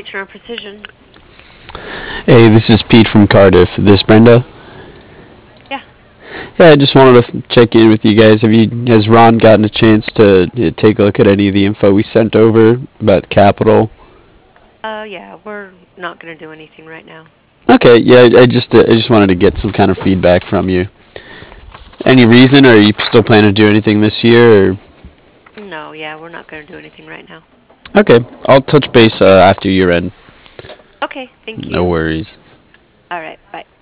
Nature Precision. Hey, this is Pete from Cardiff. This Brenda? Yeah. Yeah, I just wanted to check in with you guys. Has Ron gotten a chance to take a look at any of the info we sent over about the Capitol? Yeah, we're not going to do anything right now. Okay, yeah, I just wanted to get some kind of feedback from you. Any reason, or are you still planning to do anything this year? Or? No, yeah, we're not going to do anything right now. Okay, I'll touch base after year end. Okay, thank No you. worries. All right, bye.